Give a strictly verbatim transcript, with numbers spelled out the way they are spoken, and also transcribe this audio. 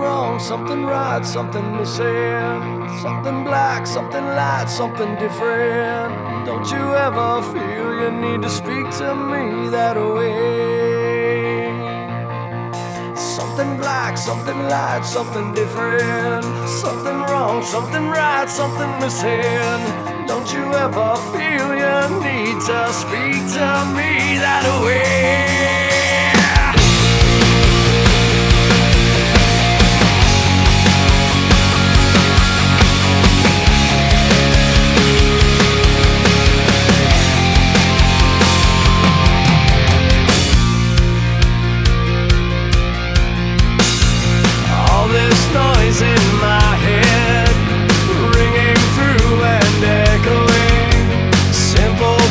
wrong, something right, something missing. Something black, something light, something different. Don't you ever feel you need to speak to me that way? Something black, something light, something different. Something wrong, something right, something missing. Don't you ever feel you need to speak to me that way?